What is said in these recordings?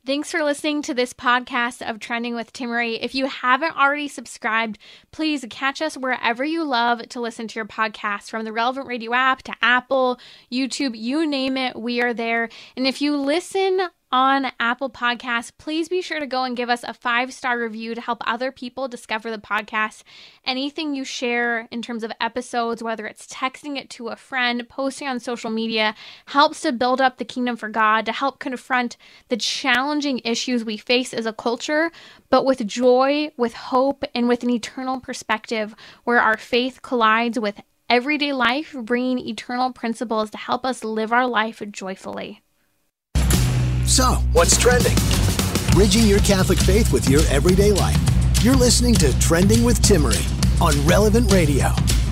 Thanks for listening to this podcast of Trending with Timmerie. If you haven't already subscribed, please catch us wherever you love to listen to your podcast, from the Relevant Radio app to Apple, YouTube, you name it, we are there. And if you listen on Apple Podcasts, please be sure to go and give us a 5-star review to help other people discover the podcast. Anything you share in terms of episodes, whether it's texting it to a friend, posting on social media, helps to build up the kingdom for God, to help confront the challenging issues we face as a culture, but with joy, with hope, and with an eternal perspective where our faith collides with everyday life, bringing eternal principles to help us live our life joyfully. So, what's trending? Bridging your Catholic faith with your everyday life. You're listening to Trending with Timmerie on Relevant Radio.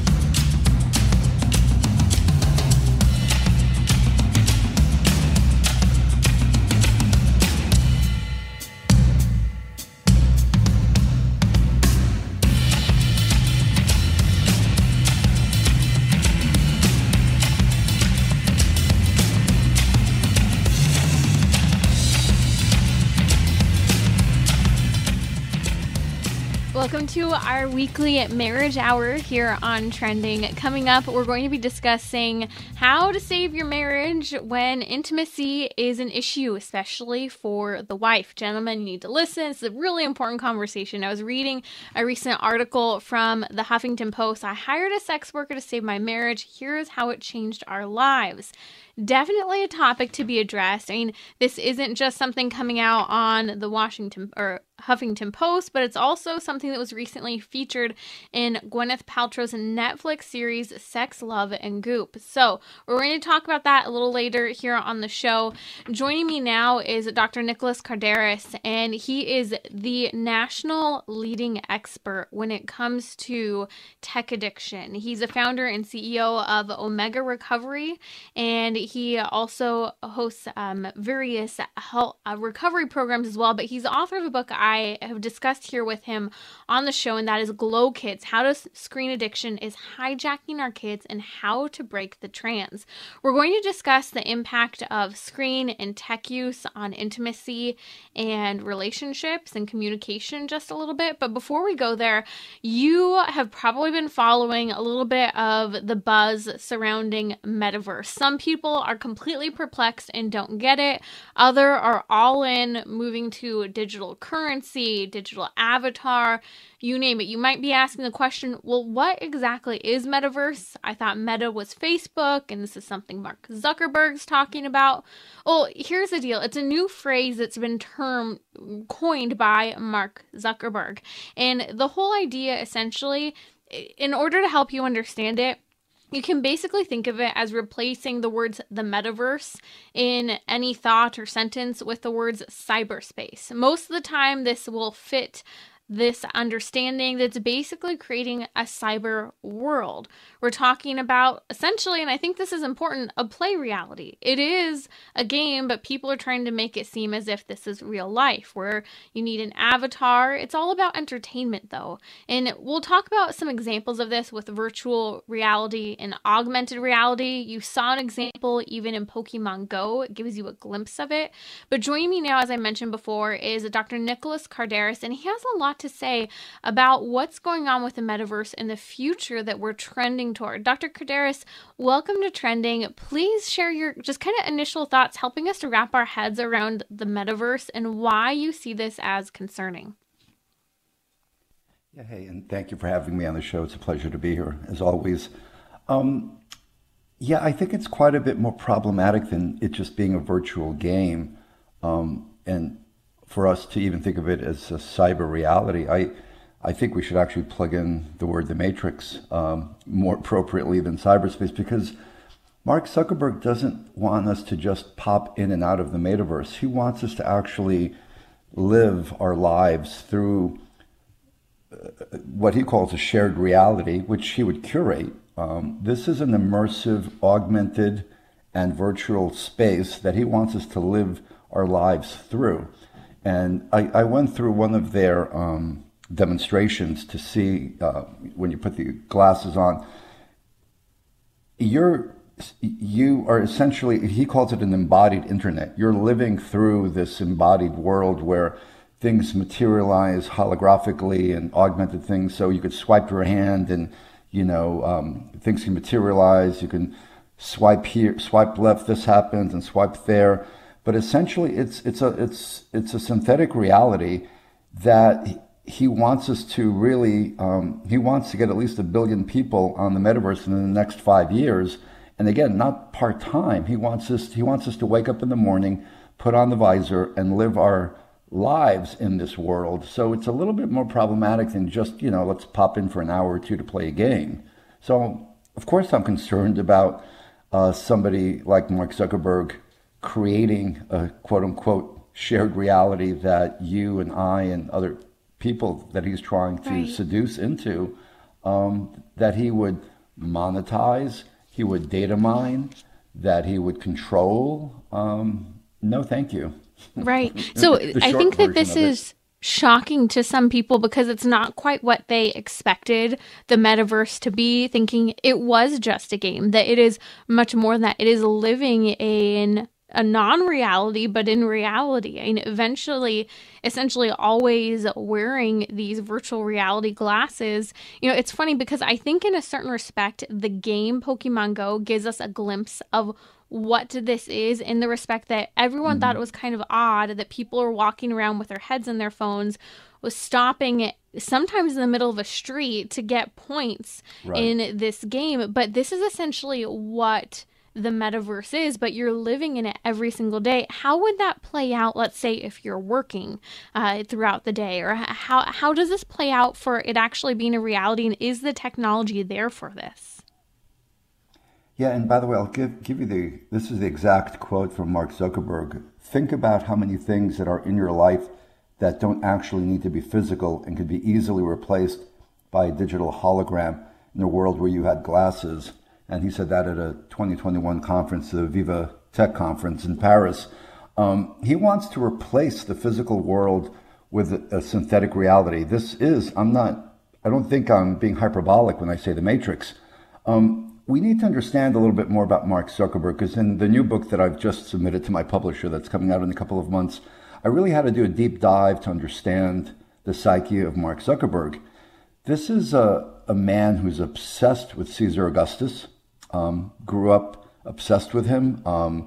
Welcome to our weekly marriage hour here on Trending. Coming up, we're going to be discussing how to save your marriage when intimacy is an issue, especially for the wife. Gentlemen, you need to listen. It's a really important conversation. I was reading a recent article from the Huffington Post. I hired a sex worker to save my marriage. Here's how it changed our lives. Definitely a topic to be addressed. I mean, this isn't just something coming out on the Huffington Post, but it's also something that was recently featured in Gwyneth Paltrow's Netflix series Sex, Love, and Goop. So we're going to talk about that a little later here on the show. Joining me now is Dr. Nicholas Kardaras, and he is the national leading expert when it comes to tech addiction. He's a founder and CEO of Omega Recovery, and he also hosts various health, recovery programs as well, but he's the author of a book I have discussed here with him on the show, and that is Glow Kids, How Screen Addiction is Hijacking Our Kids and How to Break the Trance. We're going to discuss the impact of screen and tech use on intimacy and relationships and communication just a little bit, but before we go there, you have probably been following a little bit of the buzz surrounding metaverse. Some people are completely perplexed and don't get it. Other are all in, moving to digital currency, digital avatar, you name it. You might be asking the question, well, what exactly is metaverse? I thought Meta was Facebook, and this is something Mark Zuckerberg's talking about. Well, here's the deal. It's a new phrase that's been coined by Mark Zuckerberg. And the whole idea, essentially, in order to help you understand it, you can basically think of it as replacing the words the metaverse in any thought or sentence with the words cyberspace. Most of the time, this will fit this understanding that's basically creating a cyber world. We're talking about essentially, and I think this is important, a play reality. It is a game, but people are trying to make it seem as if this is real life, where you need an avatar. It's all about entertainment, though. And we'll talk about some examples of this with virtual reality and augmented reality. You saw an example even in Pokemon Go. It gives you a glimpse of it. But joining me now, as I mentioned before, is Dr. Nicholas Kardaras, and he has a lot to say about what's going on with the metaverse in the future that we're trending toward. Dr. Kardaras, welcome to Trending. Please share your just kind of initial thoughts, helping us to wrap our heads around the metaverse and why you see this as concerning. Yeah, hey, and thank you for having me on the show. It's a pleasure to be here, as always. I think it's quite a bit more problematic than it just being a virtual game. And for us to even think of it as a cyber reality, I think we should actually plug in the word The Matrix more appropriately than cyberspace, because Mark Zuckerberg doesn't want us to just pop in and out of the metaverse. He wants us to actually live our lives through what he calls a shared reality, which he would curate. This is an immersive, augmented, and virtual space that he wants us to live our lives through. And I went through one of their demonstrations to see when you put the glasses on, you're you are essentially, he calls it an embodied internet. You're living through this embodied world where things materialize holographically and augmented things. So you could swipe your hand and, things can materialize. You can swipe here, swipe left, this happens, and swipe there. But essentially, it's a synthetic reality that he wants us to really, he wants to get at least 1 billion people on the metaverse in the next 5 years. And again, not part-time. He wants us to wake up in the morning, put on the visor, and live our lives in this world. So it's a little bit more problematic than just, let's pop in for an hour or two to play a game. So, of course, I'm concerned about somebody like Mark Zuckerberg creating a quote-unquote shared reality that you and I and other people that he's trying to seduce into, that he would monetize, he would data mine, that he would control. No, thank you. Right. So I think that this is shocking to some people because it's not quite what they expected the metaverse to be, thinking it was just a game, that it is much more than that. It is living in a non-reality, but in reality, and eventually, essentially always wearing these virtual reality glasses. It's funny because I think in a certain respect, the game Pokemon Go gives us a glimpse of what this is, in the respect that everyone thought it was kind of odd that people are walking around with their heads in their phones, was stopping sometimes in the middle of a street to get points in this game. But this is essentially what the metaverse is, but you're living in it every single day. How would that play out, let's say, if you're working throughout the day? Or how does this play out for it actually being a reality? And is the technology there for this? Yeah, and by the way, I'll give you this is the exact quote from Mark Zuckerberg. Think about how many things that are in your life that don't actually need to be physical and could be easily replaced by a digital hologram in a world where you had glasses. And he said that at a 2021 conference, the Viva Tech conference in Paris. He wants to replace the physical world with a synthetic reality. I don't think I'm being hyperbolic when I say the Matrix. We need to understand a little bit more about Mark Zuckerberg, because in the new book that I've just submitted to my publisher that's coming out in a couple of months, I really had to do a deep dive to understand the psyche of Mark Zuckerberg. This is a man who's obsessed with Caesar Augustus, grew up obsessed with him.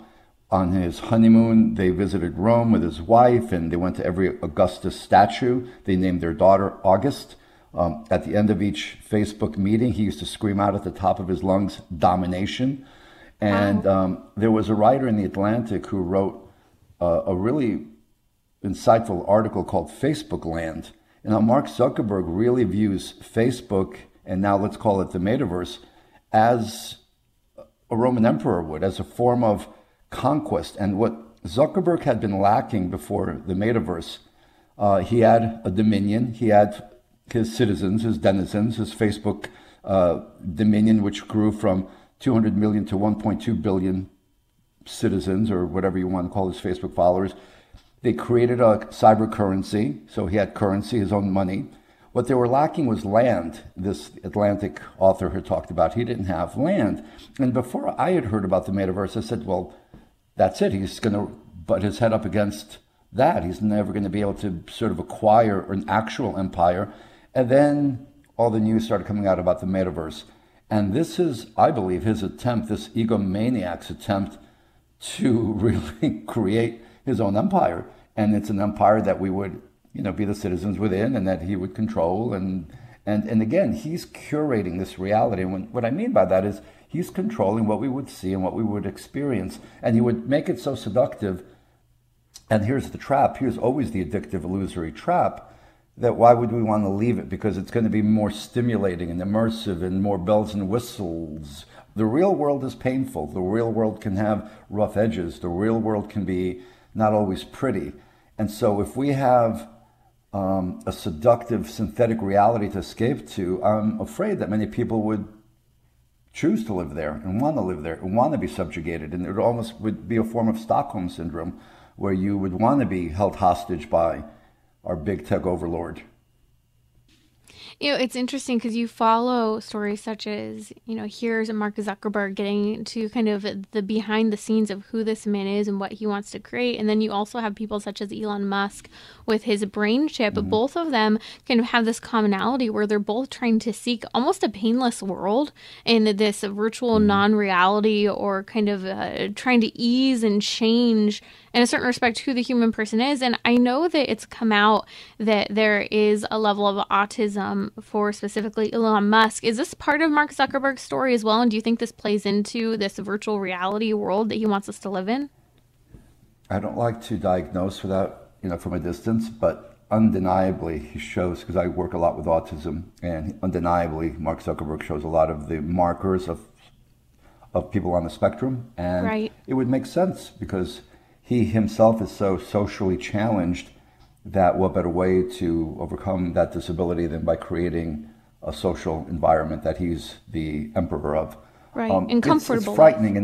On his honeymoon, they visited Rome with his wife, and they went to every Augustus statue. They named their daughter August. At the end of each Facebook meeting, he used to scream out at the top of his lungs, "Domination." And there was a writer in The Atlantic who wrote a really insightful article called Facebook Land. And how Mark Zuckerberg really views Facebook, and now let's call it the metaverse, as a Roman emperor would, as a form of conquest. And what Zuckerberg had been lacking before the metaverse, he had a dominion, he had his citizens, his denizens, his Facebook dominion, which grew from 200 million to 1.2 billion citizens, or whatever you want to call his Facebook followers. They created a cyber currency, so he had currency, his own money. What they were lacking was land. This Atlantic author had talked about, he didn't have land. And before I had heard about the metaverse, I said, well, that's it. He's going to butt his head up against that. He's never going to be able to sort of acquire an actual empire. And then all the news started coming out about the metaverse. And this is, I believe, his attempt, this egomaniac's attempt to really create his own empire. And it's an empire that we would, be the citizens within, and that he would control. And again, he's curating this reality. And what I mean by that is he's controlling what we would see and what we would experience. And he would make it so seductive. And here's the trap. Here's always the addictive, illusory trap, that why would we want to leave it? Because it's going to be more stimulating and immersive and more bells and whistles. The real world is painful. The real world can have rough edges. The real world can be not always pretty. And so if we have a seductive synthetic reality to escape to, I'm afraid that many people would choose to live there and want to live there and want to be subjugated. And it almost would be a form of Stockholm syndrome, where you would want to be held hostage by our big tech overlord. It's interesting because you follow stories such as, here's Mark Zuckerberg getting to kind of the behind the scenes of who this man is and what he wants to create. And then you also have people such as Elon Musk with his brain chip. Mm-hmm. Both of them kind of have this commonality where they're both trying to seek almost a painless world in this virtual non-reality, or kind of trying to ease and change in a certain respect who the human person is. And I know that it's come out that there is a level of autism for specifically Elon Musk. Is this part of Mark Zuckerberg's story as well? And do you think this plays into this virtual reality world that he wants us to live in? I don't like to diagnose without, from a distance, but undeniably he shows, because I work a lot with autism, and undeniably Mark Zuckerberg shows a lot of the markers of people on the spectrum. And right. It would make sense because he himself is so socially challenged that what better way to overcome that disability than by creating a social environment that he's the emperor of. Right, and comfortable. It's frightening.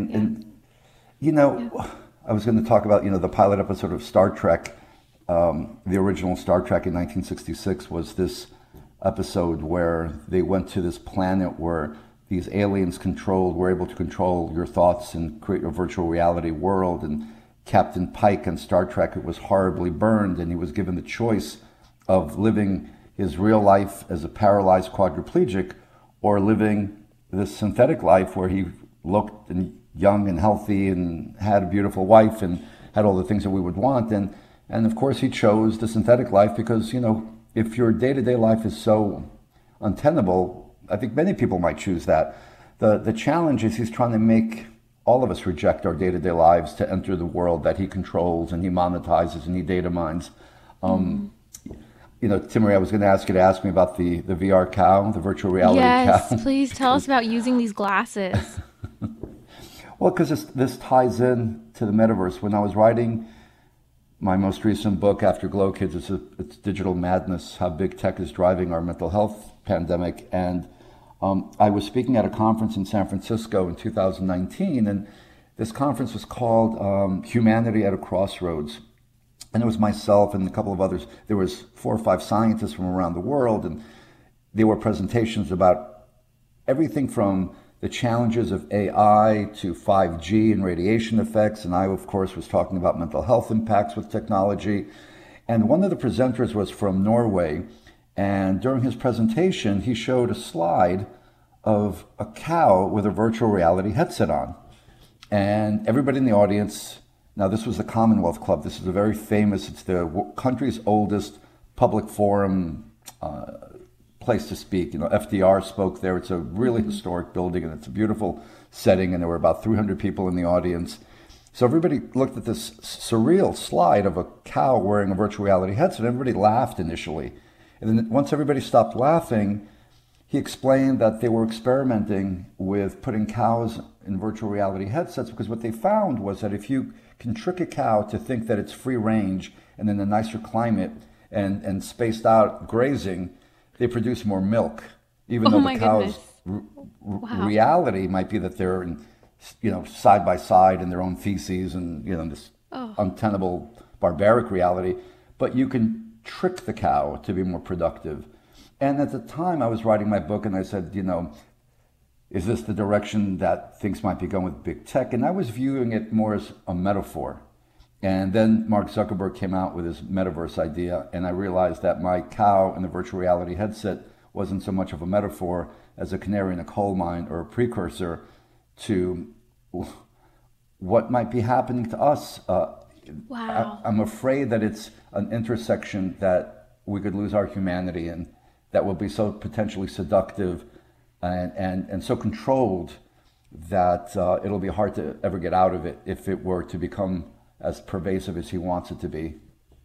I was going to talk about, the pilot episode of Star Trek. The original Star Trek in 1966 was this episode where they went to this planet where these aliens were able to control your thoughts and create a virtual reality world. And Captain Pike in Star Trek was horribly burned, and he was given the choice of living his real life as a paralyzed quadriplegic or living this synthetic life where he looked young and healthy and had a beautiful wife and had all the things that we would want. And of course he chose the synthetic life because, if your day-to-day life is so untenable, I think many people might choose that. The challenge is he's trying to make all of us reject our day-to-day lives to enter the world that he controls and he monetizes and he data mines. Timmerie, I was going to ask you to ask me about the VR cow, the virtual reality cow. Yes, please tell us about using these glasses. Well, because this ties in to the metaverse. When I was writing my most recent book, After Glow Kids, it's Digital Madness, How Big Tech is Driving Our Mental Health Pandemic. And I was speaking at a conference in San Francisco in 2019, and this conference was called Humanity at a Crossroads. And it was myself and a couple of others. There was 4 or 5 scientists from around the world, and there were presentations about everything from the challenges of AI to 5G and radiation effects. And I, of course, was talking about mental health impacts with technology. And one of the presenters was from Norway. And during his presentation, he showed a slide of a cow with a virtual reality headset on. And everybody in the audience, now this was the Commonwealth Club. This is a very famous, it's the country's oldest public forum place to speak. FDR spoke there. It's a really historic building and it's a beautiful setting. And there were about 300 people in the audience. So everybody looked at this surreal slide of a cow wearing a virtual reality headset. Everybody laughed initially. And then once everybody stopped laughing, he explained that they were experimenting with putting cows in virtual reality headsets because what they found was that if you can trick a cow to think that it's free range and in a nicer climate and spaced out grazing, they produce more milk, even though the cow's reality might be that they're in, side by side in their own feces and, this untenable barbaric reality. But you can trick the cow to be more productive. And at the time I was writing my book and I said, is this the direction that things might be going with big tech? And I was viewing it more as a metaphor. And then Mark Zuckerberg came out with his metaverse idea, and I realized that my cow in the virtual reality headset wasn't so much of a metaphor as a canary in a coal mine or a precursor to what might be happening to us. Wow. I'm afraid that it's an intersection that we could lose our humanity and that will be so potentially seductive and so controlled that it'll be hard to ever get out of it if it were to become as pervasive as he wants it to be.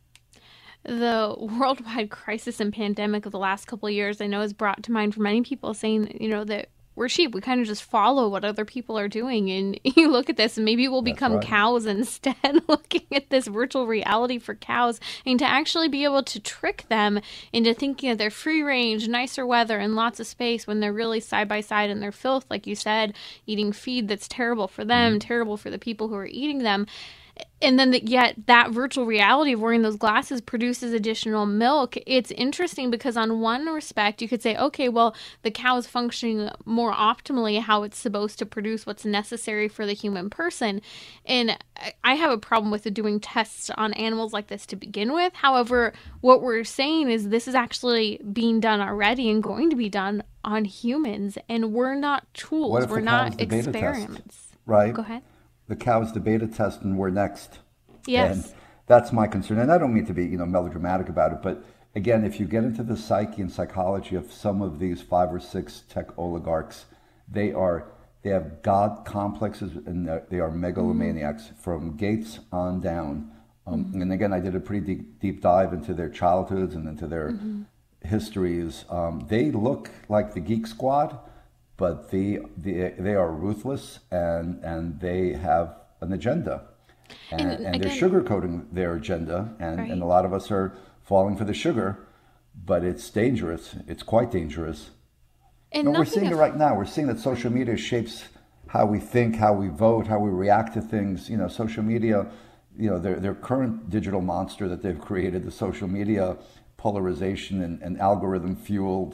The worldwide crisis and pandemic of the last couple of years, I know, has brought to mind for many people saying, that we're sheep. We kind of just follow what other people are doing. And you look at this and maybe we'll become cows instead, looking at this virtual reality for cows, and to actually be able to trick them into thinking that they're free range, nicer weather, and lots of space when they're really side by side in their filth, like you said, eating feed that's terrible for them, terrible for the people who are eating them. And then yet that virtual reality of wearing those glasses produces additional milk. It's interesting because on one respect, you could say, okay, well, the cow is functioning more optimally how it's supposed to produce what's necessary for the human person. And I have a problem with doing tests on animals like this to begin with. However, what we're saying is this is actually being done already and going to be done on humans. And we're not tools. We're not experiments. Right? Go ahead. The cow's the beta test and we're next. Yes. And that's my concern. And I don't mean to be, melodramatic about it, but again, if you get into the psyche and psychology of some of these 5 or 6 tech oligarchs, they have God complexes and they are megalomaniacs from Gates on down. And again, I did a pretty deep dive into their childhoods and into their histories. They look like the Geek Squad, but they are ruthless and they have an agenda. And again, they're sugarcoating their agenda, and a lot of us are falling for the sugar, but it's dangerous. It's quite dangerous. And we're seeing it right now. We're seeing that social media shapes how we think, how we vote, how we react to things. Social media, their current digital monster that they've created, the social media polarization and algorithm-fueled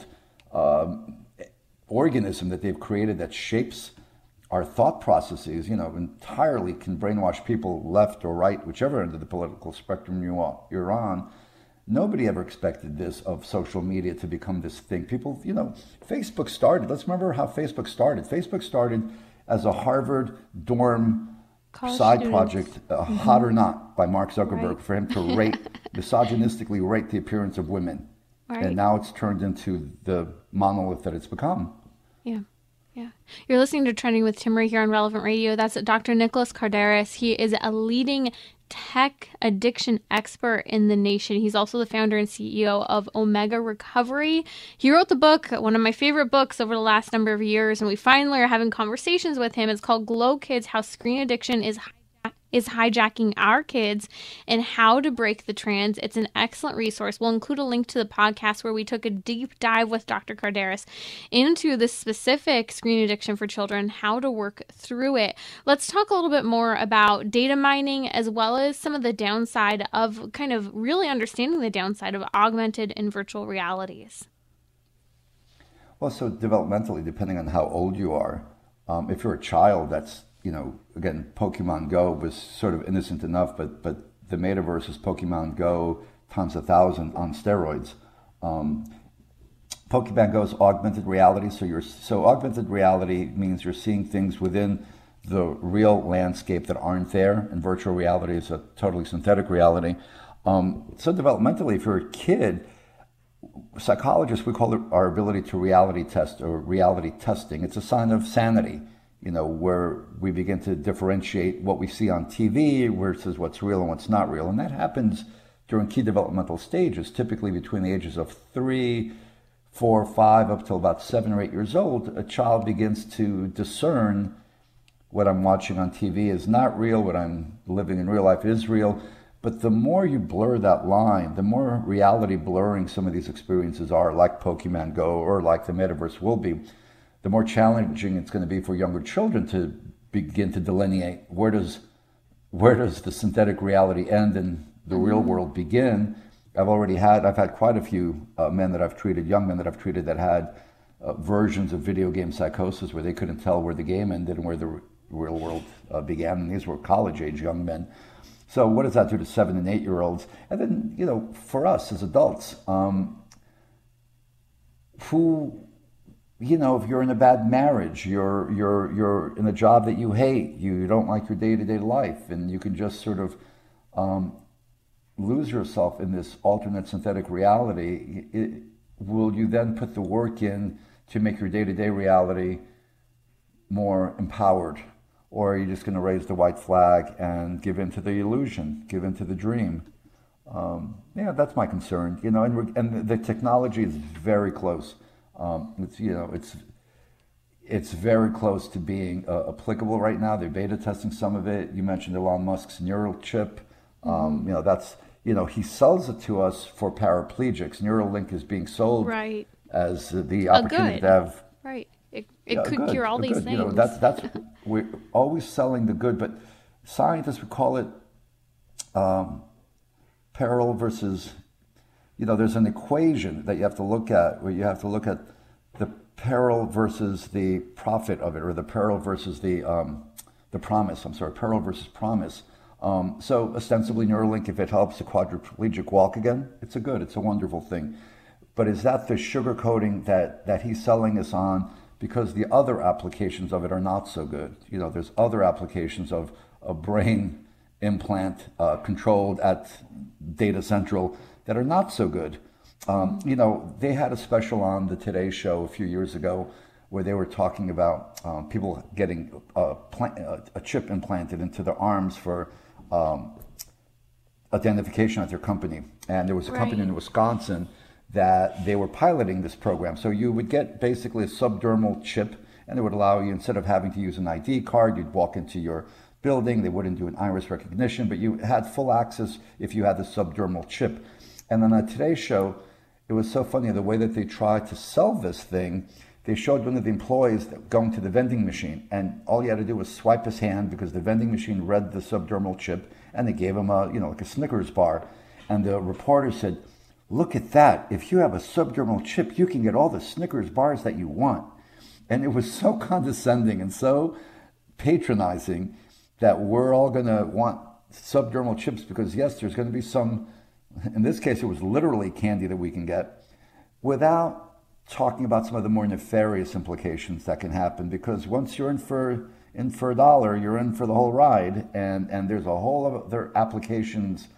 organism that they've created that shapes our thought processes, entirely can brainwash people left or right, whichever end of the political spectrum you're on. Nobody ever expected this of social media to become this thing. People, Facebook started. Let's remember how Facebook started. Facebook started as a Harvard dorm side project, Hot or Not, by Mark Zuckerberg, for him to misogynistically rate the appearance of women. Right. And now it's turned into the monolith that it's become. Yeah. Yeah. You're listening to Trending with Timmerie here on Relevant Radio. That's Dr. Nicholas Kardaras. He is a leading tech addiction expert in the nation. He's also the founder and CEO of Omega Recovery. He wrote the book, one of my favorite books over the last number of years, and we finally are having conversations with him. It's called Glow Kids, How Screen Addiction is Hijacking Our Kids and How to Break the Trends. It's an excellent resource. We'll include a link to the podcast where we took a deep dive with Dr. Kardaras into the specific screen addiction for children, how to work through it. Let's talk a little bit more about data mining as well as some of the downside of kind of really understanding the downside of augmented and virtual realities. Well, so developmentally, depending on how old you are, if you're a child, that's again, Pokemon Go was sort of innocent enough, but the metaverse is Pokemon Go times 1,000 on steroids. Pokemon Go is augmented reality, so augmented reality means you're seeing things within the real landscape that aren't there, and virtual reality is a totally synthetic reality. So developmentally, if you're a kid, psychologists, we call it our ability to reality test or reality testing. It's a sign of sanity. Where we begin to differentiate what we see on TV versus what's real and what's not real. And that happens during key developmental stages, typically between the ages of 3, 4, 5, up till about 7 or 8 years old. A child begins to discern what I'm watching on TV is not real, what I'm living in real life is real. But the more you blur that line, the more reality blurring some of these experiences are, like Pokemon Go or like the metaverse will be, the more challenging it's going to be for younger children to begin to delineate where does the synthetic reality end and the real world begin. I've had quite a few young men that I've treated that had versions of video game psychosis where they couldn't tell where the game ended and where the real world began. And these were college-age young men. So what does that do to 7 and 8-year-olds? And then, for us as adults, if you're in a bad marriage, you're in a job that you hate, you don't like your day-to-day life, and you can just sort of lose yourself in this alternate synthetic reality. Will you then put the work in to make your day-to-day reality more empowered? Or are you just going to raise the white flag and give in to the illusion, give in to the dream? That's my concern. And the technology is very close. It's very close to being applicable right now. They're beta testing some of it. You mentioned Elon Musk's neural chip. He sells it to us for paraplegics. Neuralink is being sold as the opportunity to have. Right. It could cure all these things. That's we're always selling the good, but scientists would call it peril versus, there's an equation that you have to look at where you have to look at the peril versus the profit of it, or the peril versus the promise. I'm sorry, peril versus promise. So ostensibly Neuralink, if it helps a quadriplegic walk again, it's a wonderful thing. But is that the sugar coating that he's selling us on? Because the other applications of it are not so good. There's other applications of a brain implant controlled at Data Central that are not so good. They had a special on the Today Show a few years ago where they were talking about people getting a chip implanted into their arms for identification at their company. And there was a company in Wisconsin that they were piloting this program. So you would get basically a subdermal chip, and it would allow you, instead of having to use an ID card, you'd walk into your building, they wouldn't do an iris recognition, but you had full access if you had the subdermal chip. And on the Today Show, it was so funny, the way that they tried to sell this thing, they showed one of the employees going to the vending machine, and all he had to do was swipe his hand because the vending machine read the subdermal chip, and they gave him like a Snickers bar. And the reporter said, "Look at that. If you have a subdermal chip, you can get all the Snickers bars that you want." And it was so condescending and so patronizing that we're all going to want subdermal chips because, yes, there's going to be some, in this case, it was literally candy that we can get, without talking about some of the more nefarious implications that can happen. Because once you're in for a dollar, you're in for the whole ride. And there's a whole other applications,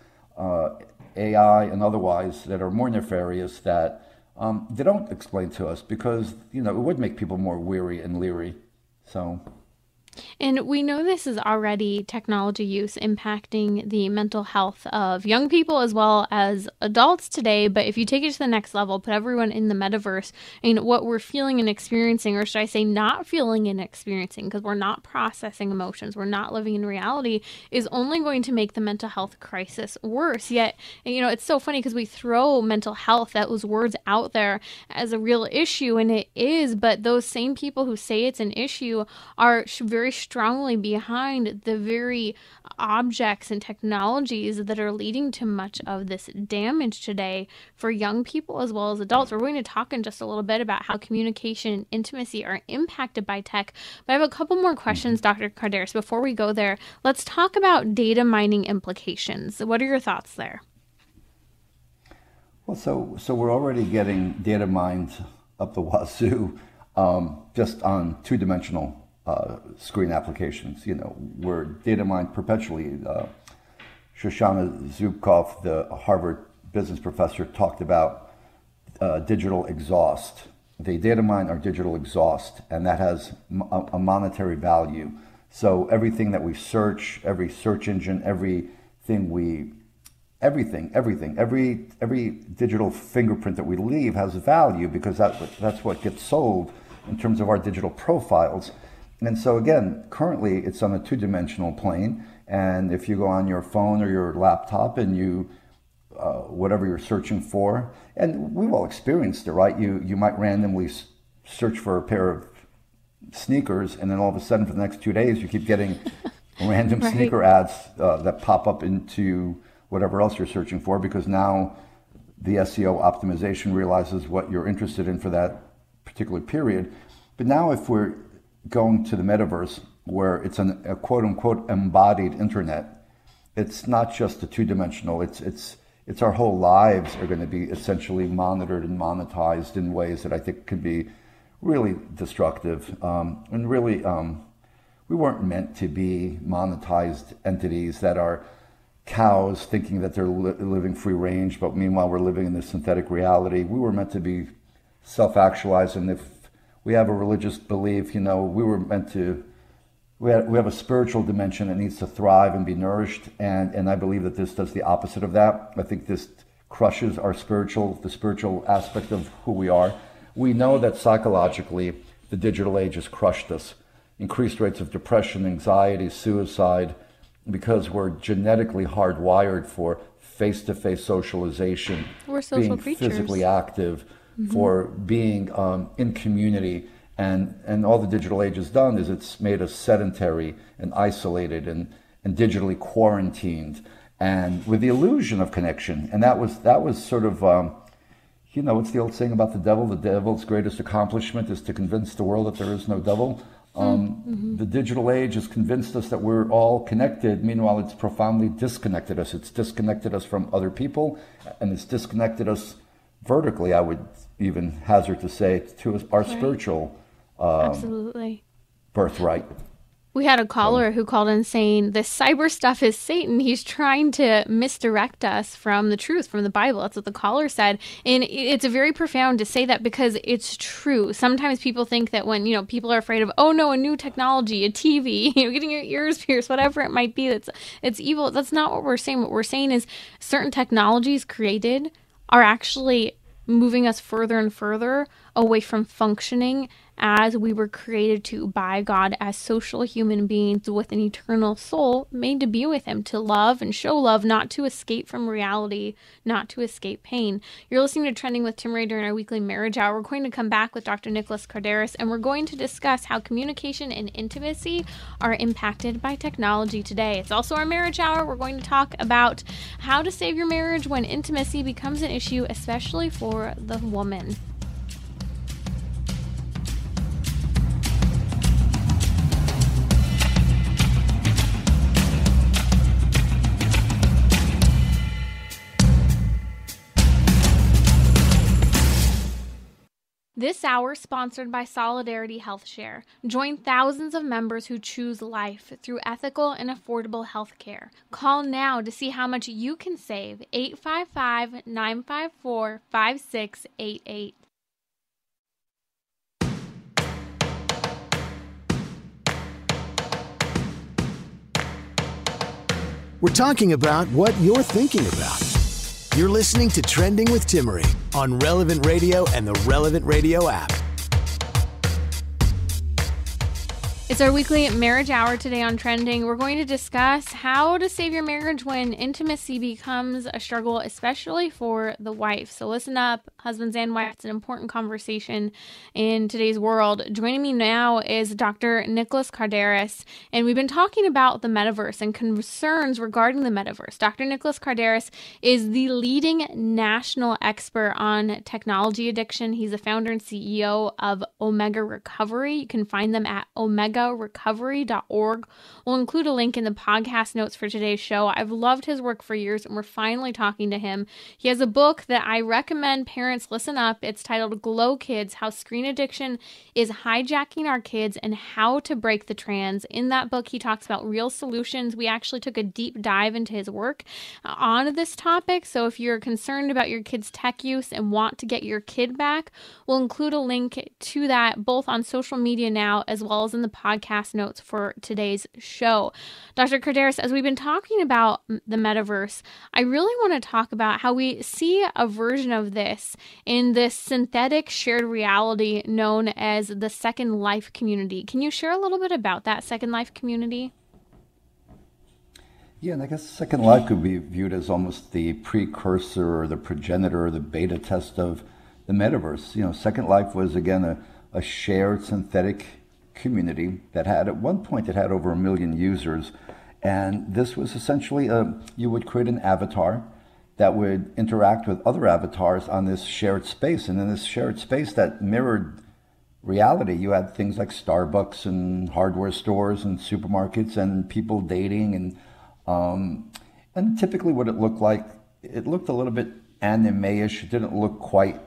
AI and otherwise, that are more nefarious that they don't explain to us because, it would make people more weary and leery. So... And we know this is already technology use impacting the mental health of young people as well as adults today. But if you take it to the next level, put everyone in the metaverse, and what we're feeling and experiencing, or should I say not feeling and experiencing, because we're not processing emotions, we're not living in reality, is only going to make the mental health crisis worse. Yet, it's so funny because we throw mental health, those words out there as a real issue, and it is, but those same people who say it's an issue are very strongly behind the very objects and technologies that are leading to much of this damage today for young people as well as adults. We're going to talk in just a little bit about how communication and intimacy are impacted by tech, but I have a couple more questions, Dr. Kardaras. Before we go there, let's talk about data mining implications. What are your thoughts there? Well, so we're already getting data mined up the wazoo just on two-dimensional screen applications. We're data mined perpetually. Shoshana Zuboff, the Harvard business professor, talked about digital exhaust. They data mine our digital exhaust, and that has a monetary value. So everything that we search, every search engine, every digital fingerprint that we leave has value because that's what gets sold in terms of our digital profiles. And so again, currently it's on a two-dimensional plane, and if you go on your phone or your laptop and you, whatever you're searching for, and we've all experienced it, right? You might randomly search for a pair of sneakers, and then all of a sudden for the next 2 days you keep getting random sneaker ads that pop up into whatever else you're searching for, because now the SEO optimization realizes what you're interested in for that particular period. But now if we're going to the metaverse, where it's a quote-unquote embodied internet, it's not just a two-dimensional, it's our whole lives are going to be essentially monitored and monetized in ways that I think could be really destructive. And really, we weren't meant to be monetized entities that are cows thinking that they're living free range, but meanwhile we're living in this synthetic reality. We were meant to be self-actualized, and if we have a religious belief, we were meant to, we have a spiritual dimension that needs to thrive and be nourished, and I believe that this does the opposite of that. I think this crushes the spiritual aspect of who we are. We know that psychologically the digital age has crushed us. Increased rates of depression, anxiety, suicide, because we're genetically hardwired for face-to-face socialization, we're social being creatures. Physically active, for being in community, and all the digital age has done is it's made us sedentary and isolated and digitally quarantined. and with the illusion of connection. And that was sort of, what's the old saying about the devil? The devil's greatest accomplishment is to convince the world that there is no devil. The digital age has convinced us that we're all connected. Meanwhile, it's profoundly disconnected us. It's disconnected us from other people, and it's disconnected us vertically, I would even hazard to say, to our spiritual absolutely birthright. We had a caller who called in saying this cyber stuff is Satan. He's trying to misdirect us from the truth, from the Bible. That's what the caller said. And it's very profound to say that because it's true. Sometimes people think that when, people are afraid of, oh no, a new technology, a TV, getting your ears pierced, whatever it might be, it's evil. That's not what we're saying. What we're saying is certain technologies created are actually moving us further and further away from functioning as we were created to by God as social human beings with an eternal soul made to be with him, to love and show love, not to escape from reality, not to escape pain. You're listening to Trending with Timmerie during our weekly marriage hour. We're going to come back with Dr. Nicholas Kardaras, and we're going to discuss how communication and intimacy are impacted by technology today. It's also our marriage hour. We're going to talk about how to save your marriage when intimacy becomes an issue, especially for the woman. This hour sponsored by Solidarity Health Share. Join thousands of members who choose life through ethical and affordable health care. Call now to see how much you can save. 855-954-5688. We're talking about what you're thinking about. You're listening to Trending with Timmerie on Relevant Radio and the Relevant Radio app. It's our weekly marriage hour today on Trending. We're going to discuss how to save your marriage when intimacy becomes a struggle, especially for the wife. So listen up, husbands and wives. It's an important conversation in today's world. Joining me now is Dr. Nicholas Kardaras, and we've been talking about the metaverse and concerns regarding the metaverse. Dr. Nicholas Kardaras is the leading national expert on technology addiction. He's the founder and CEO of Omega Recovery. You can find them at omegarecovery.org. We'll include a link in the podcast notes for today's show. I've loved his work for years, and we're finally talking to him. He has a book that I recommend parents listen up. It's titled Glow Kids: How Screen Addiction is Hijacking Our Kids and How to Break the Trans. In that book, he talks about real solutions. We actually took a deep dive into his work on this topic. So if you're concerned about your kid's tech use and want to get your kid back, we'll include a link to that both on social media now as well as in the podcast notes for today's show. Dr. Kardaras, as we've been talking about the metaverse, I really want to talk about how we see a version of this in this synthetic shared reality known as the Second Life community. Can you share a little bit about that Second Life community? Yeah, and I guess Second Life could be viewed as almost the precursor or the progenitor or the beta test of the metaverse. Second Life was, again, a shared synthetic community that had, at one point, it had over 1 million users. And this was essentially, you would create an avatar that would interact with other avatars on this shared space. And in this shared space that mirrored reality, you had things like Starbucks and hardware stores and supermarkets and people dating. And typically what it looked like, it looked a little bit anime-ish. It didn't look quite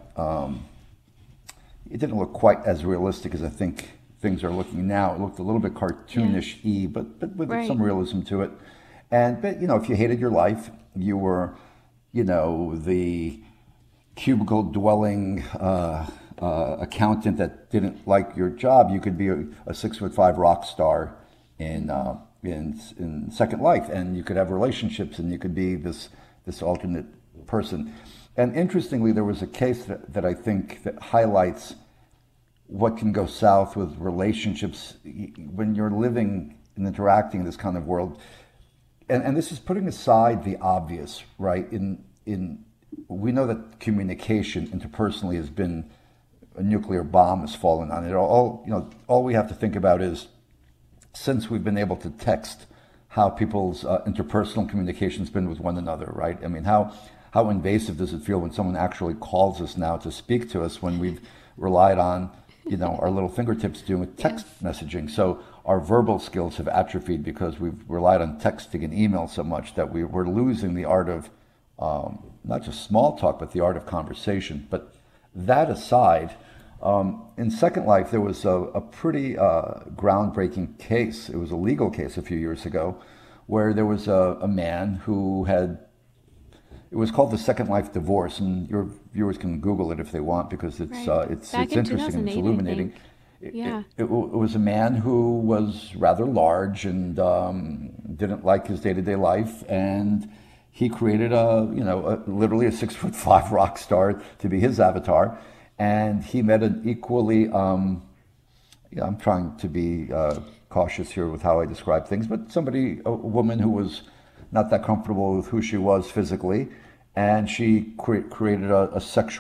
as realistic as I think things are looking now. It looked a little bit cartoonish-y, but with some realism to it. But if you hated your life, you were, the cubicle dwelling accountant that didn't like your job, you could be a 6'5" rock star in Second Life, and you could have relationships, and you could be this alternate person. And interestingly, there was a case that I think that highlights what can go south with relationships when you're living and interacting in this kind of world. And this is putting aside the obvious, right? We know that communication interpersonally has been, a nuclear bomb has fallen on it. All we have to think about is, since we've been able to text how people's interpersonal communication's been with one another, right? I mean, how invasive does it feel when someone actually calls us now to speak to us when we've relied on, our little fingertips doing with text messaging? So our verbal skills have atrophied because we've relied on texting and email so much that we're losing the art of not just small talk, but the art of conversation. But that aside, in Second Life, there was a pretty groundbreaking case. It was a legal case a few years ago where there was a man who it was called the Second Life divorce, and your viewers can Google it if they want because it's interesting and it's illuminating. It was a man who was rather large and didn't like his day-to-day life, and he created literally a 6'5" rock star to be his avatar. And he met an equally, I'm trying to be cautious here with how I describe things, but a woman who was not that comfortable with who she was physically, and she created a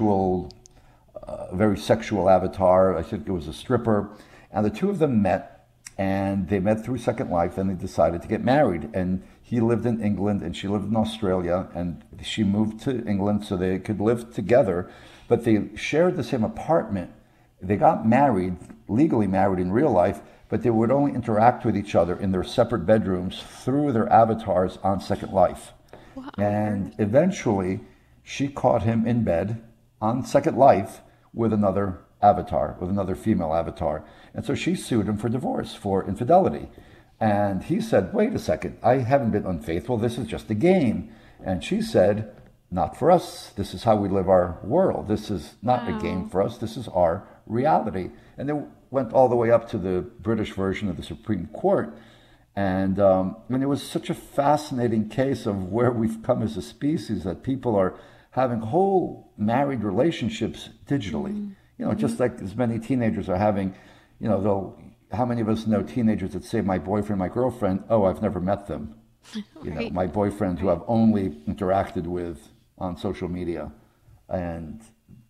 very sexual avatar. I think it was a stripper, and the two of them met, and they met through Second Life, and they decided to get married. And he lived in England, and she lived in Australia, and she moved to England so they could live together. But they shared the same apartment. They got married, legally married in real life, but they would only interact with each other in their separate bedrooms through their avatars on Second Life. Wow. And eventually, she caught him in bed on Second Life with another avatar, with another female avatar. And so she sued him for divorce, for infidelity. And he said, wait a second, I haven't been unfaithful. This is just a game. And she said, not for us. This is how we live our world. This is not a game for us. This is our reality. And they went all the way up to the British version of the Supreme Court. And it was such a fascinating case of where we've come as a species, that people are having whole married relationships digitally. Just like as many teenagers are having, how many of us know teenagers that say, my boyfriend, my girlfriend, oh, I've never met them. Right. My boyfriend who I've only interacted with on social media, and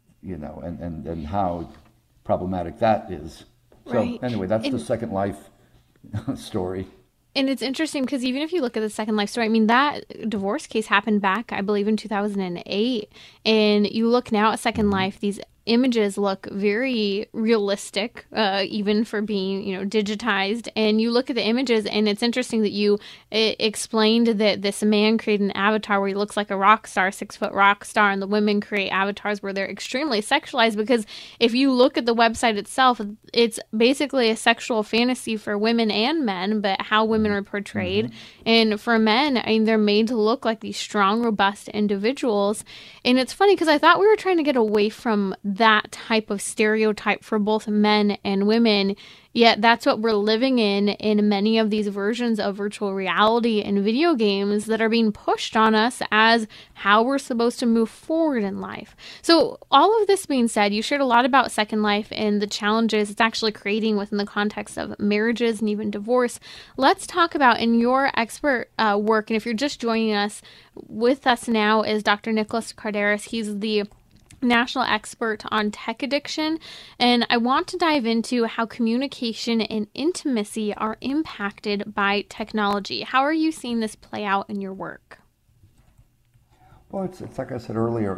and how problematic that is. So anyway, that's the Second Life story. And it's interesting because even if you look at the Second Life story, I mean, that divorce case happened back, I believe, in 2008. And you look now at Second Life, these images look very realistic, even for being, digitized. And you look at the images, and it's interesting that you explained that this man created an avatar where he looks like a rock star, 6-foot rock star, and the women create avatars where they're extremely sexualized. Because if you look at the website itself, it's basically a sexual fantasy for women and men, but how women are portrayed. Mm-hmm. And for men, I mean, they're made to look like these strong, robust individuals. And it's funny because I thought we were trying to get away from that type of stereotype for both men and women, yet that's what we're living in many of these versions of virtual reality and video games that are being pushed on us as how we're supposed to move forward in life. So all of this being said, you shared a lot about Second Life and the challenges it's actually creating within the context of marriages and even divorce. Let's talk about, in your expert work, and if you're just joining us, with us now is Dr. Nicholas Kardaras. He's the national expert on tech addiction, and I want to dive into how communication and intimacy are impacted by technology. How are you seeing this play out in your work? Well, it's like I said earlier,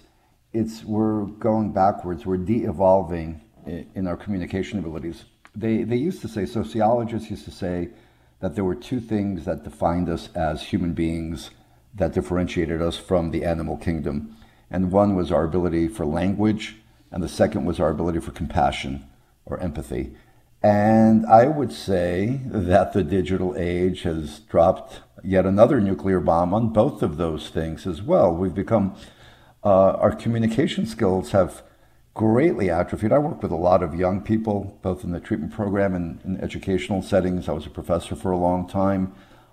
we're going backwards, we're de-evolving in our communication abilities. They used to say, sociologists used to say that there were two things that defined us as human beings, that differentiated us from the animal kingdom. And one was our ability for language, and the second was our ability for compassion or empathy. And I would say that the digital age has dropped yet another nuclear bomb on both of those things as well. We've become, our communication skills have greatly atrophied. I work with a lot of young people, both in the treatment program and in educational settings. I was a professor for a long time.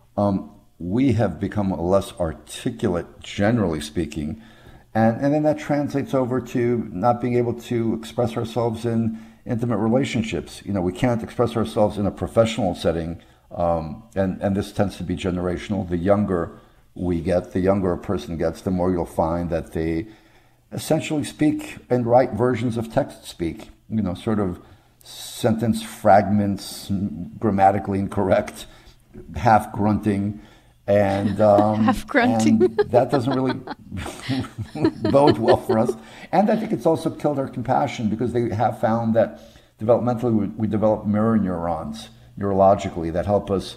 We have become less articulate, generally speaking. And then that translates over to not being able to express ourselves in intimate relationships. We can't express ourselves in a professional setting, and this tends to be generational. The younger we get, the younger a person gets, the more you'll find that they essentially speak and write versions of text speak, sort of sentence fragments, grammatically incorrect, half grunting, and half grunting. and that doesn't really bode well for us. And I think it's also killed our compassion, because they have found that developmentally we develop mirror neurons neurologically that help us,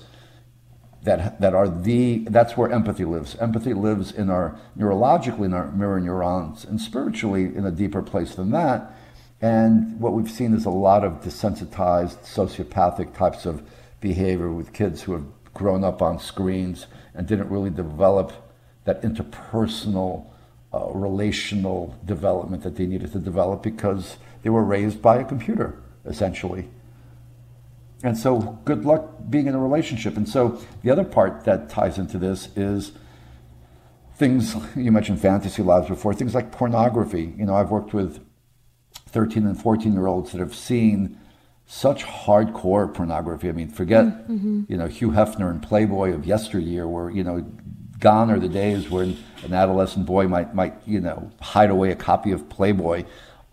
that's where empathy lives. Empathy lives in our neurologically in our mirror neurons, and spiritually in a deeper place than that. And what we've seen is a lot of desensitized sociopathic types of behavior with kids who have grown up on screens and didn't really develop that interpersonal relational development that they needed to develop, because they were raised by a computer, essentially. And so good luck being in a relationship. And so the other part that ties into this is things, you mentioned fantasy labs before, things like pornography. I've worked with 13 and 14-year-olds that have seen such hardcore pornography. I mean, forget, Hugh Hefner and Playboy of yesteryear, where, gone are the days when an adolescent boy might hide away a copy of Playboy.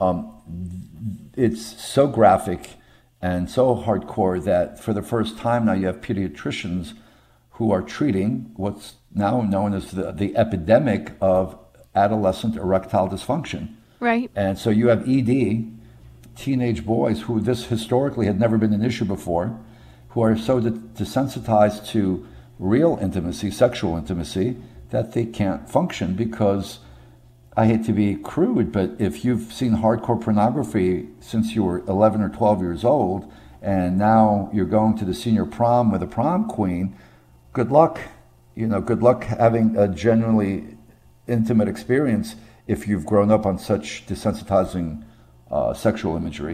It's so graphic and so hardcore that for the first time now you have pediatricians who are treating what's now known as the epidemic of adolescent erectile dysfunction. Right. And so you have ED, teenage boys who this historically had never been an issue before, who are so desensitized to real intimacy, sexual intimacy, that they can't function because, I hate to be crude, but if you've seen hardcore pornography since you were 11 or 12 years old, and now you're going to the senior prom with a prom queen, good luck. Good luck having a genuinely intimate experience if you've grown up on such desensitizing sexual imagery.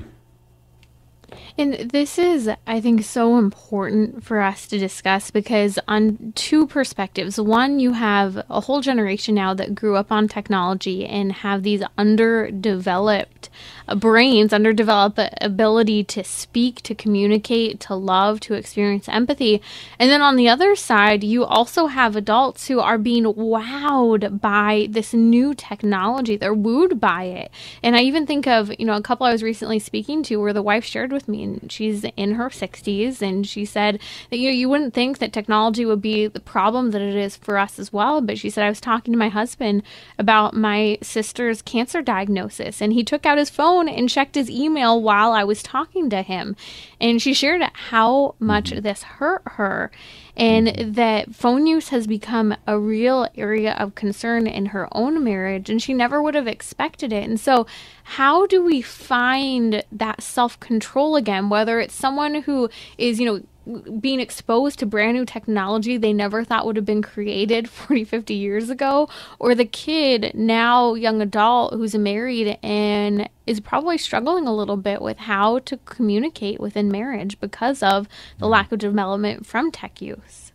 And this is, I think, so important for us to discuss, because on two perspectives. One, you have a whole generation now that grew up on technology and have these underdeveloped brains, underdeveloped ability to speak, to communicate, to love, to experience empathy. And then on the other side, you also have adults who are being wowed by this new technology. They're wooed by it. And I even think of, a couple I was recently speaking to where the wife shared with me, and she's in her 60s, and she said that, you wouldn't think that technology would be the problem that it is for us as well. But she said, I was talking to my husband about my sister's cancer diagnosis, and he took out his phone and checked his email while I was talking to him. And she shared how much this hurt her, and that phone use has become a real area of concern in her own marriage, and she never would have expected it. And so how do we find that self-control again, whether it's someone who is, being exposed to brand new technology they never thought would have been created 40, 50 years ago, or the kid, now young adult, who's married and is probably struggling a little bit with how to communicate within marriage because of the lack of development from tech use.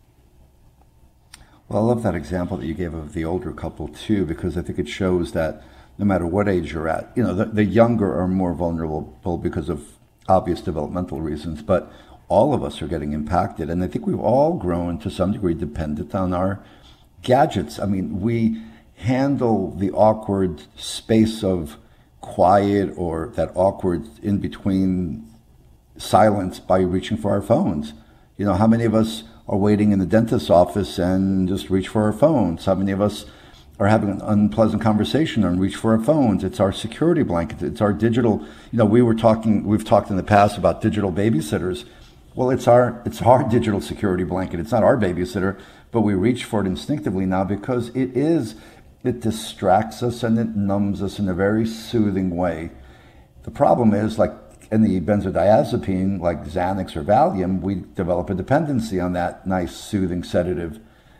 Well, I love that example that you gave of the older couple too, because I think it shows that no matter what age you're at, the younger are more vulnerable because of obvious developmental reasons, but all of us are getting impacted. And I think we've all grown to some degree dependent on our gadgets. I mean, we handle the awkward space of quiet or that awkward in between silence by reaching for our phones. How many of us are waiting in the dentist's office and just reach for our phones? How many of us are having an unpleasant conversation and reach for our phones? It's our security blanket. It's our digital, we've talked in the past about digital babysitters. Well, it's our digital security blanket. It's not our babysitter, but we reach for it instinctively now because it distracts us and it numbs us in a very soothing way. The problem is, like any benzodiazepine, like Xanax or Valium, we develop a dependency on that nice soothing sedative.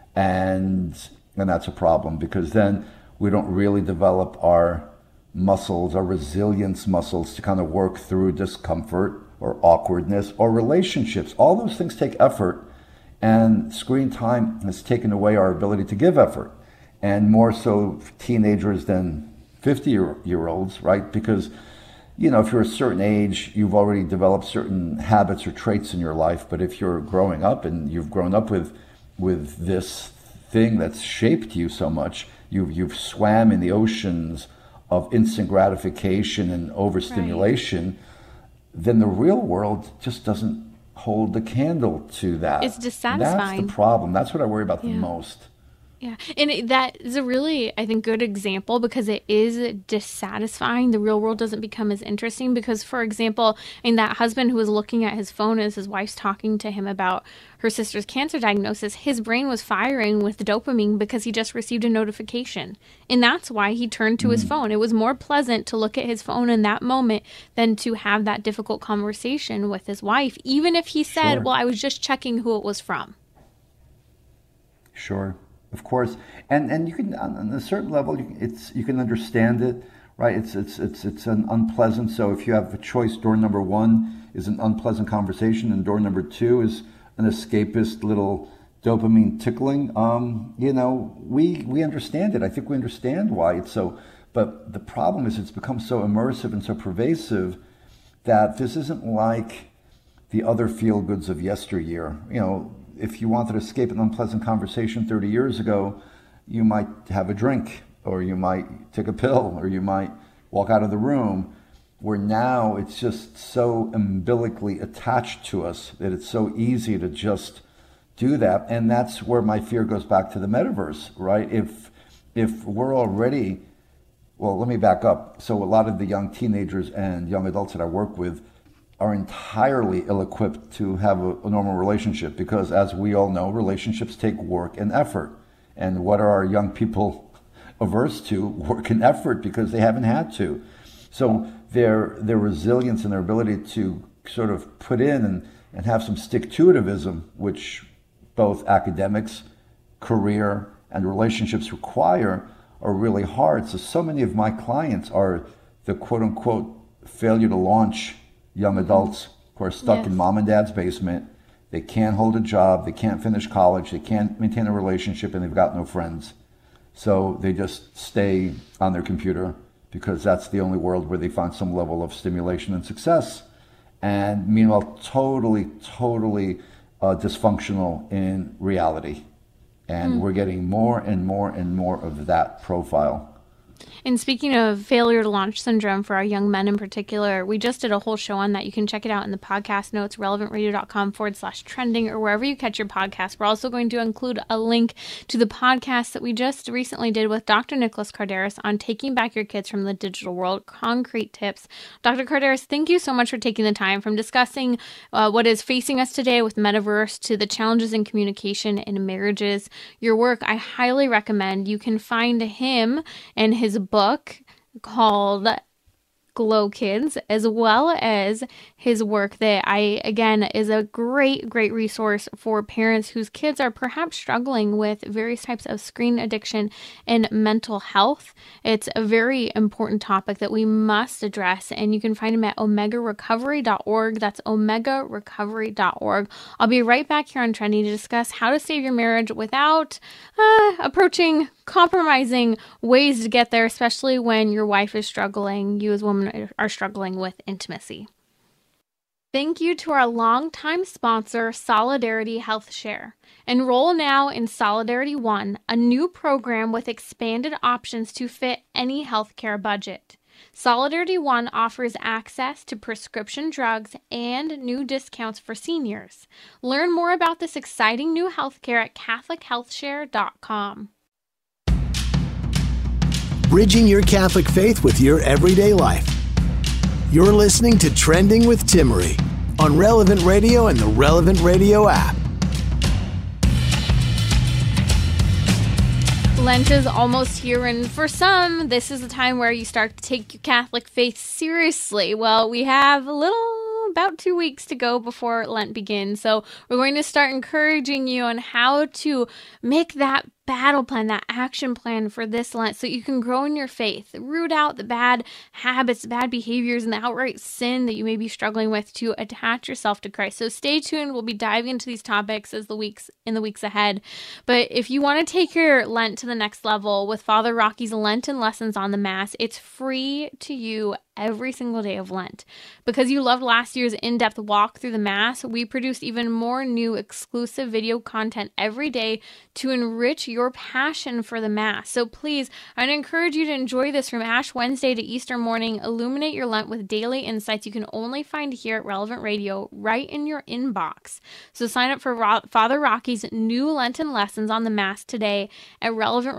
And that's a problem, because then we don't really develop our muscles, our resilience muscles, to kind of work through discomfort or awkwardness or relationships. All those things take effort, and screen time has taken away our ability to give effort, and more so teenagers than 50-year-olds, right? Because, if you're a certain age, you've already developed certain habits or traits in your life. But if you're growing up and you've grown up with this thing that's shaped you so much, you've swam in the oceans of instant gratification and overstimulation, right, then the real world just doesn't hold the candle to that. It's dissatisfying. That's the problem. That's what I worry about the most. Yeah. And that is a really, I think, good example because it is dissatisfying. The real world doesn't become as interesting because, for example, in that husband who was looking at his phone as his wife's talking to him about her sister's cancer diagnosis, his brain was firing with dopamine because he just received a notification. And that's why he turned to his phone. It was more pleasant to look at his phone in that moment than to have that difficult conversation with his wife, even if he said, well, I was just checking who it was from. Sure. Of course, and you can, on a certain level, you can understand it, right? It's an unpleasant. So if you have a choice, door number one is an unpleasant conversation, and door number two is an escapist little dopamine tickling. We understand it. I think we understand why it's so. But the problem is, it's become so immersive and so pervasive that this isn't like the other feel goods of yesteryear. If you wanted to escape an unpleasant conversation 30 years ago, you might have a drink, or you might take a pill, or you might walk out of the room, where now it's just so umbilically attached to us that it's so easy to just do that. And that's where my fear goes back to the metaverse, right? If we're already, well, let me back up. So a lot of the young teenagers and young adults that I work with are entirely ill-equipped to have a normal relationship because, as we all know, relationships take work and effort. And what are our young people averse to? Work and effort, because they haven't had to. So their resilience and their ability to sort of put in and have some stick-to-itivism, which both academics, career, and relationships require, are really hard. So many of my clients are the quote-unquote failure to launch young adults who are stuck in mom and dad's basement. They can't hold a job, they can't finish college, they can't maintain a relationship, and they've got no friends. So they just stay on their computer because that's the only world where they find some level of stimulation and success. And meanwhile, totally dysfunctional in reality. And we're getting more and more and more of that profile. And speaking of failure to launch syndrome for our young men in particular, we just did a whole show on that. You can check it out in the podcast notes, relevantradio.com/trending, or wherever you catch your podcast. We're also going to include a link to the podcast that we just recently did with Dr. Nicholas Kardaras on taking back your kids from the digital world, concrete tips. Dr. Kardaras, thank you so much for taking the time from discussing what is facing us today with metaverse to the challenges in communication in marriages. Your work, I highly recommend. You can find him and his book called Glow Kids, as well as his work that again, is a great resource for parents whose kids are perhaps struggling with various types of screen addiction and mental health. It's a very important topic that we must address, and you can find him at omegarecovery.org. That's omegarecovery.org. I'll be right back here on Trending to discuss how to save your marriage without approaching compromising ways to get there, especially when your wife is struggling, you as women are struggling with intimacy. Thank you to our longtime sponsor, Solidarity Health Share. Enroll now in Solidarity One, a new program with expanded options to fit any healthcare budget. Solidarity One offers access to prescription drugs and new discounts for seniors. Learn more about this exciting new healthcare at CatholicHealthShare.com. Bridging your Catholic faith with your everyday life. You're listening to Trending with Timmerie on Relevant Radio and the Relevant Radio app. Lent is almost here, and for some, this is the time where you start to take your Catholic faith seriously. Well, we have about 2 weeks to go before Lent begins, so we're going to start encouraging you on how to make that battle plan, that action plan for this Lent so you can grow in your faith, root out the bad habits, bad behaviors, and the outright sin that you may be struggling with to attach yourself to Christ. So stay tuned. We'll be diving into these topics in the weeks ahead. But if you want to take your Lent to the next level with Father Rocky's Lenten Lessons on the Mass, it's free to you every single day of Lent. Because you loved last year's in-depth walk through the Mass, we produce even more new exclusive video content every day to enrich your passion for the Mass. So please, I'd encourage you to enjoy this from Ash Wednesday to Easter morning. Illuminate your Lent with daily insights you can only find here at Relevant Radio, right in your inbox. So sign up for Father Rocky's new Lenten lessons on the Mass today at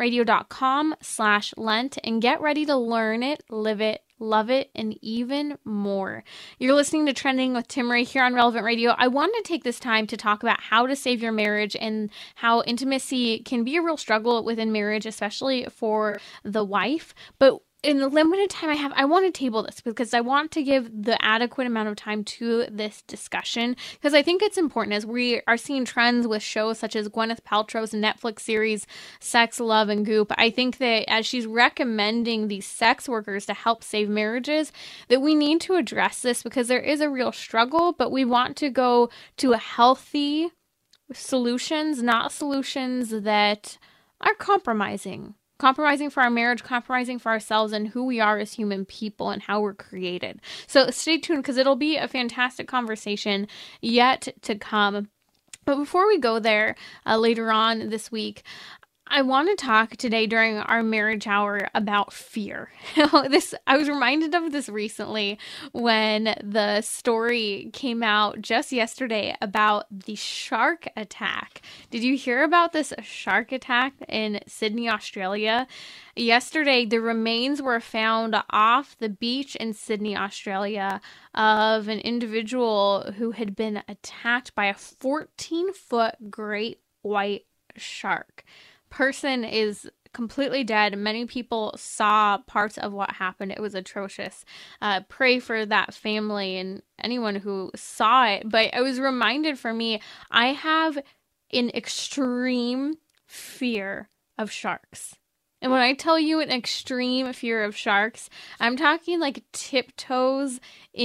relevantradio.com/Lent and get ready to learn it, live it, love it, and even more. You're listening to Trending with Timmerie here on Relevant Radio. I wanted to take this time to talk about how to save your marriage and how intimacy can be a real struggle within marriage, especially for the wife. But in the limited time I have, I want to table this because I want to give the adequate amount of time to this discussion, because I think it's important as we are seeing trends with shows such as Gwyneth Paltrow's Netflix series Sex, Love, and Goop. I think that as she's recommending these sex workers to help save marriages, that we need to address this because there is a real struggle, but we want to go to a healthy solutions, not solutions that are compromising for our marriage, compromising for ourselves and who we are as human people and how we're created. So stay tuned because it'll be a fantastic conversation yet to come. But before we go there later on this week, I want to talk today during our marriage hour about fear. I was reminded of this recently when the story came out just yesterday about the shark attack. Did you hear about this shark attack in Sydney, Australia? Yesterday, the remains were found off the beach in Sydney, Australia, of an individual who had been attacked by a 14-foot great white shark. Person is completely dead. Many people saw parts of what happened. It was atrocious. Pray for that family and anyone who saw it. But I was reminded, for me, I have an extreme fear of sharks. And when I tell you an extreme fear of sharks, I'm talking like tiptoes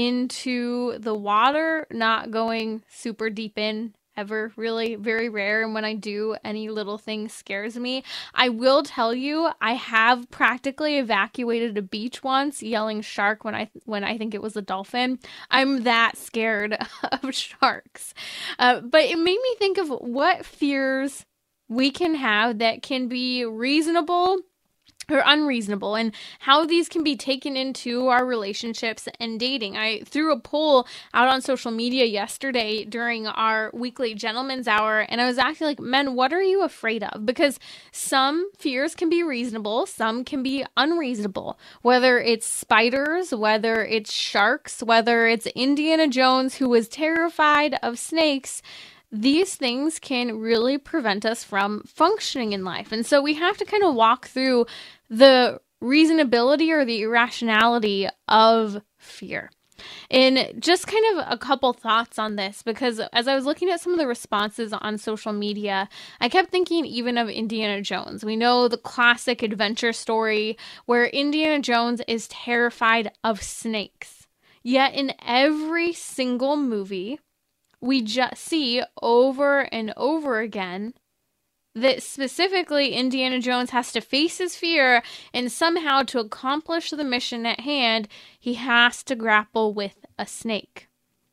into the water, not going super deep in. Ever, really very rare, and when I do, any little thing scares me. I will tell you, I have practically evacuated a beach once yelling shark when I think it was a dolphin. I'm that scared of sharks. But it made me think of what fears we can have that can be reasonable or unreasonable, and how these can be taken into our relationships and dating. I threw a poll out on social media yesterday during our weekly Gentleman's Hour, and I was asking, like, men, what are you afraid of? Because some fears can be reasonable, some can be unreasonable. Whether it's spiders, whether it's sharks, whether it's Indiana Jones who was terrified of snakes, these things can really prevent us from functioning in life. And so we have to kind of walk through the reasonability or the irrationality of fear. And just kind of a couple thoughts on this, because as I was looking at some of the responses on social media, I kept thinking even of Indiana Jones. We know the classic adventure story where Indiana Jones is terrified of snakes. Yet in every single movie, we just see over and over again that specifically Indiana Jones has to face his fear, and somehow to accomplish the mission at hand, he has to grapple with a snake.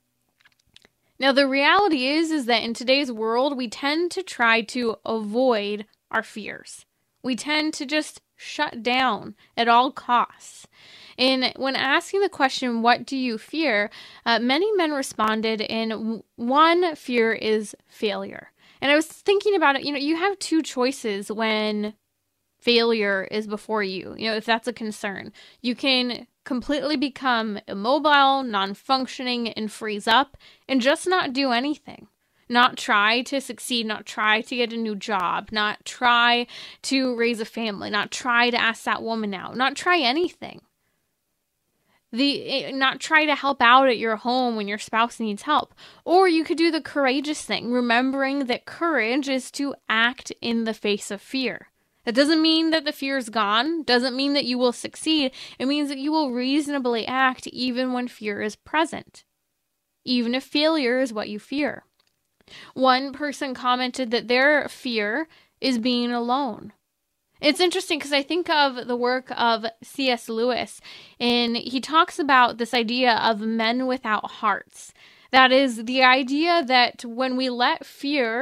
Now, the reality is that in today's world, we tend to try to avoid our fears. We tend to just shut down at all costs. And when asking the question, what do you fear? Many men responded, and one fear is failure. And I was thinking about it, you have two choices when failure is before you, if that's a concern. You can completely become immobile, non-functioning, and freeze up, and just not do anything. Not try to succeed, not try to get a new job, not try to raise a family, not try to ask that woman out, not try anything. Not try to help out at your home when your spouse needs help. Or you could do the courageous thing, remembering that courage is to act in the face of fear. That doesn't mean that the fear is gone, doesn't mean that you will succeed. It means that you will reasonably act even when fear is present, even if failure is what you fear. One person commented that their fear is being alone. It's interesting because I think of the work of C.S. Lewis, and he talks about this idea of men without hearts. That is the idea that when we let fear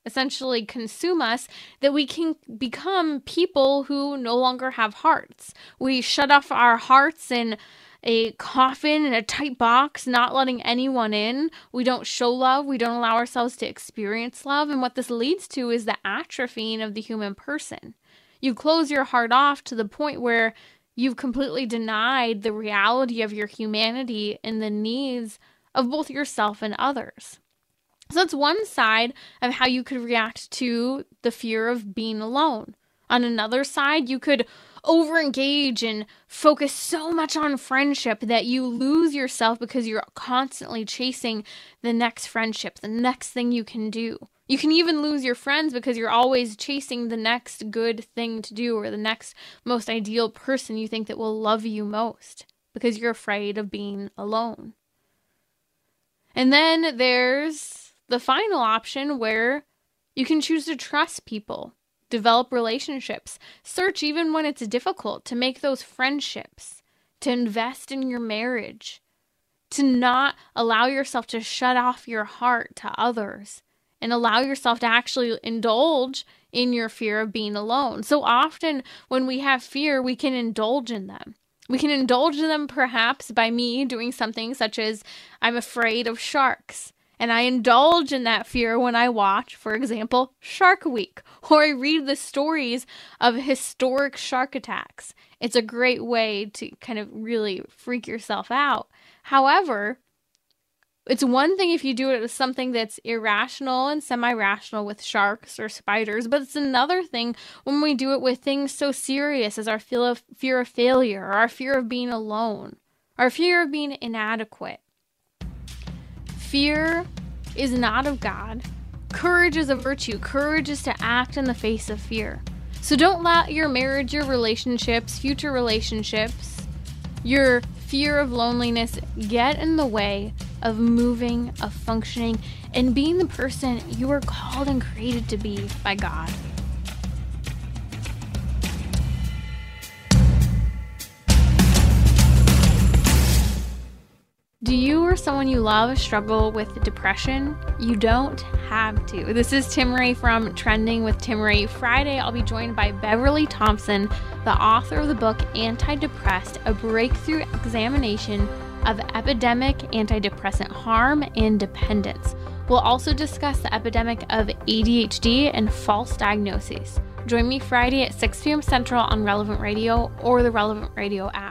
essentially consume us, that we can become people who no longer have hearts. We shut off our hearts in a coffin in a tight box, not letting anyone in. We don't show love. We don't allow ourselves to experience love. And what this leads to is the atrophying of the human person. You close your heart off to the point where you've completely denied the reality of your humanity and the needs of both yourself and others. So that's one side of how you could react to the fear of being alone. On another side, you could overengage and focus so much on friendship that you lose yourself because you're constantly chasing the next friendship, the next thing you can do. You can even lose your friends because you're always chasing the next good thing to do or the next most ideal person you think that will love you most because you're afraid of being alone. And then there's the final option where you can choose to trust people, develop relationships, search even when it's difficult to make those friendships, to invest in your marriage, to not allow yourself to shut off your heart to others and allow yourself to actually indulge in your fear of being alone. So often when we have fear, we can indulge in them. We can indulge in them perhaps by me doing something such as I'm afraid of sharks. And I indulge in that fear when I watch, for example, Shark Week, or I read the stories of historic shark attacks. It's a great way to kind of really freak yourself out. However, it's one thing if you do it with something that's irrational and semi-rational with sharks or spiders, but it's another thing when we do it with things so serious as our fear of failure, or our fear of being alone, our fear of being inadequate. Fear is not of God. Courage is a virtue. Courage is to act in the face of fear. So don't let your marriage, your relationships, future relationships, your fear of loneliness get in the way of moving, of functioning, and being the person you are called and created to be by God. Do you or someone you love struggle with depression? You don't have to. This is Timmerie from Trending with Timmerie. Friday, I'll be joined by Beverly Thompson, the author of the book Antidepressed, a breakthrough examination of epidemic antidepressant harm and dependence. We'll also discuss the epidemic of ADHD and false diagnoses. Join me Friday at 6 p.m. Central on Relevant Radio or the Relevant Radio app.